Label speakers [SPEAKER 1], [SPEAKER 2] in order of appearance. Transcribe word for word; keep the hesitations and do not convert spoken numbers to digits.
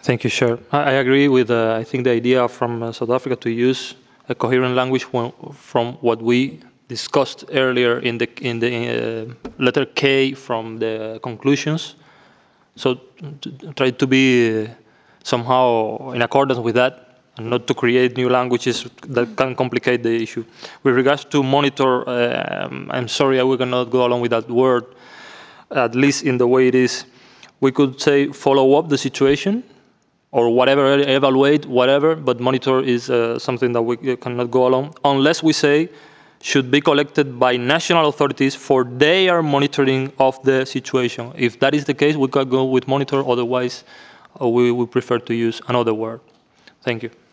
[SPEAKER 1] Thank you, Chair. I, I agree with, uh, I think, the idea from uh, South Africa to use a coherent language when, from what we discussed earlier in the, in the uh, letter K from the conclusions. So to try to be uh, somehow in accordance with that and not to create new languages that can complicate the issue. With regards to monitor, um, I'm sorry, I cannot go along with that word, at least in the way it is. We could say follow up the situation or whatever, evaluate, whatever, but monitor is uh, something that we cannot go along unless we say should be collected by national authorities for their monitoring of the situation. If that is the case, we could go with monitor, otherwise uh, we would prefer to use another word. Thank you.